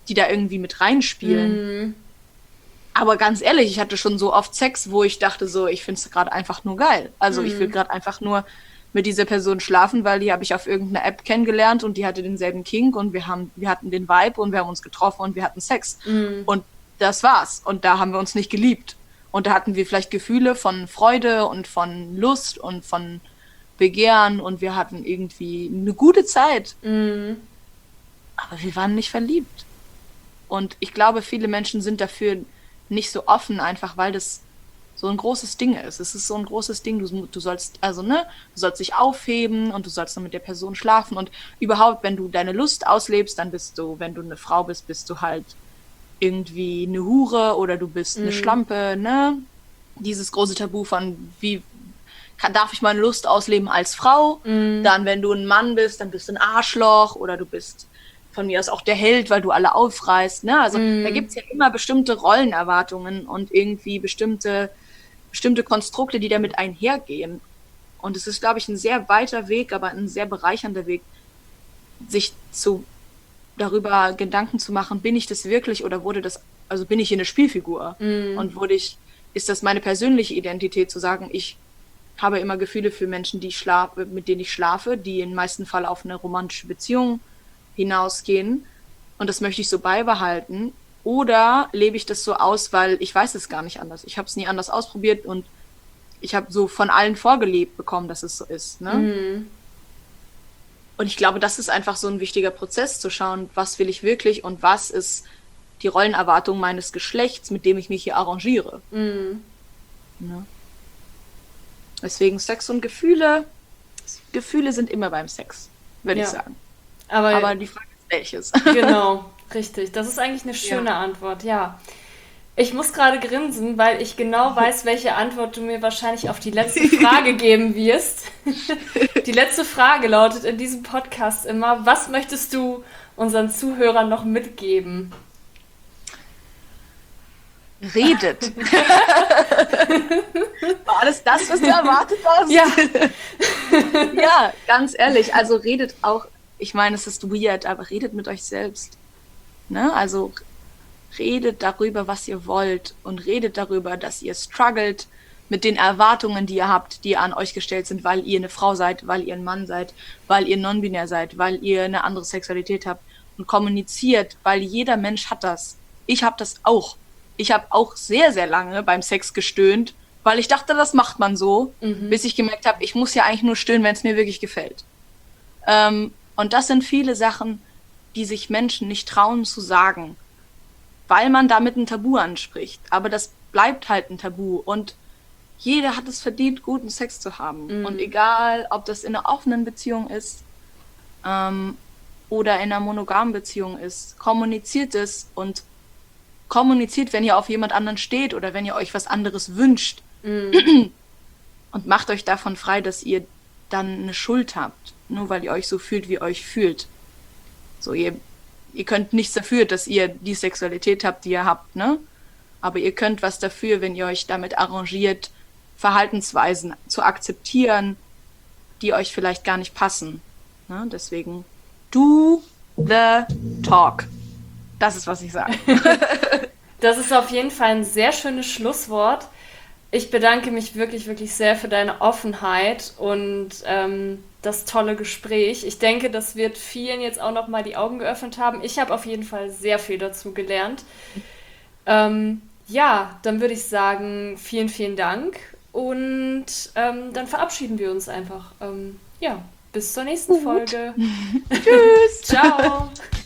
die da irgendwie mit reinspielen. Aber ganz ehrlich, ich hatte schon so oft Sex, wo ich dachte so, ich finde es gerade einfach nur geil. Also ich will gerade einfach nur mit dieser Person schlafen, weil die habe ich auf irgendeiner App kennengelernt und die hatte denselben Kink und wir hatten den Vibe und wir haben uns getroffen und wir hatten Sex. Und das war's. Und da haben wir uns nicht geliebt. Und da hatten wir vielleicht Gefühle von Freude und von Lust und von Begehren und wir hatten irgendwie eine gute Zeit. Aber wir waren nicht verliebt. Und ich glaube, viele Menschen sind dafür nicht so offen, einfach weil das so ein großes Ding ist. Es ist so ein großes Ding, du sollst, also, ne, du sollst dich aufheben und du sollst dann mit der Person schlafen und überhaupt, wenn du deine Lust auslebst, dann bist du, wenn du eine Frau bist, bist du halt irgendwie eine Hure oder du bist eine Schlampe, ne? Dieses große Tabu von, darf ich meine Lust ausleben als Frau? Dann, wenn du ein Mann bist, dann bist du ein Arschloch oder du bist von mir aus auch der Held, weil du alle aufreißt, ne? Also da gibt's ja immer bestimmte Rollenerwartungen und irgendwie bestimmte Konstrukte, die damit einhergehen. Und es ist, glaube ich, ein sehr weiter Weg, aber ein sehr bereichernder Weg, sich darüber Gedanken zu machen, bin ich das wirklich oder also bin ich hier eine Spielfigur? Und ist das meine persönliche Identität, zu sagen, ich habe immer Gefühle für Menschen, mit denen ich schlafe, die im meisten Fall auf eine romantische Beziehung hinausgehen und das möchte ich so beibehalten oder lebe ich das so aus, weil ich weiß es gar nicht anders. Ich habe es nie anders ausprobiert und ich habe so von allen vorgelebt bekommen, dass es so ist. Ne? Und ich glaube, das ist einfach so ein wichtiger Prozess, zu schauen, was will ich wirklich und was ist die Rollenerwartung meines Geschlechts, mit dem ich mich hier arrangiere. Ne? Deswegen Sex und Gefühle sind immer beim Sex, würde ich sagen. Aber die Frage ist, welches? Genau, richtig. Das ist eigentlich eine schöne Antwort, ja. Ich muss gerade grinsen, weil ich genau weiß, welche Antwort du mir wahrscheinlich auf die letzte Frage geben wirst. Die letzte Frage lautet in diesem Podcast immer, was möchtest du unseren Zuhörern noch mitgeben? Redet. War alles das, was du erwartet hast? Ja. Ja, ganz ehrlich, also redet auch, ich meine, es ist weird, aber redet mit euch selbst. Ne? Also redet darüber, was ihr wollt und redet darüber, dass ihr struggelt mit den Erwartungen, die ihr habt, die an euch gestellt sind, weil ihr eine Frau seid, weil ihr ein Mann seid, weil ihr non-binär seid, weil ihr eine andere Sexualität habt und kommuniziert, weil jeder Mensch hat das. Ich habe das auch. Ich habe auch sehr, sehr lange beim Sex gestöhnt, weil ich dachte, das macht man so, bis ich gemerkt habe, ich muss ja eigentlich nur stöhnen, wenn es mir wirklich gefällt. Und das sind viele Sachen, die sich Menschen nicht trauen zu sagen, weil man damit ein Tabu anspricht. Aber das bleibt halt ein Tabu. Und jeder hat es verdient, guten Sex zu haben. Und egal, ob das in einer offenen Beziehung ist oder in einer monogamen Beziehung ist, kommuniziert es und kommuniziert, wenn ihr auf jemand anderen steht oder wenn ihr euch was anderes wünscht. Und macht euch davon frei, dass ihr dann eine Schuld habt, nur weil ihr euch so fühlt, wie ihr euch fühlt. So, ihr könnt nichts dafür, dass ihr die Sexualität habt, die ihr habt, ne? Aber ihr könnt was dafür, wenn ihr euch damit arrangiert, Verhaltensweisen zu akzeptieren, die euch vielleicht gar nicht passen. Ne? Deswegen, do the talk. Das ist, was ich sage. Das ist auf jeden Fall ein sehr schönes Schlusswort. Ich bedanke mich wirklich, wirklich sehr für deine Offenheit und das tolle Gespräch. Ich denke, das wird vielen jetzt auch noch mal die Augen geöffnet haben. Ich habe auf jeden Fall sehr viel dazu gelernt. Ja, dann würde ich sagen, vielen, vielen Dank und dann verabschieden wir uns einfach. Ja, bis zur nächsten Folge. Tschüss. Ciao.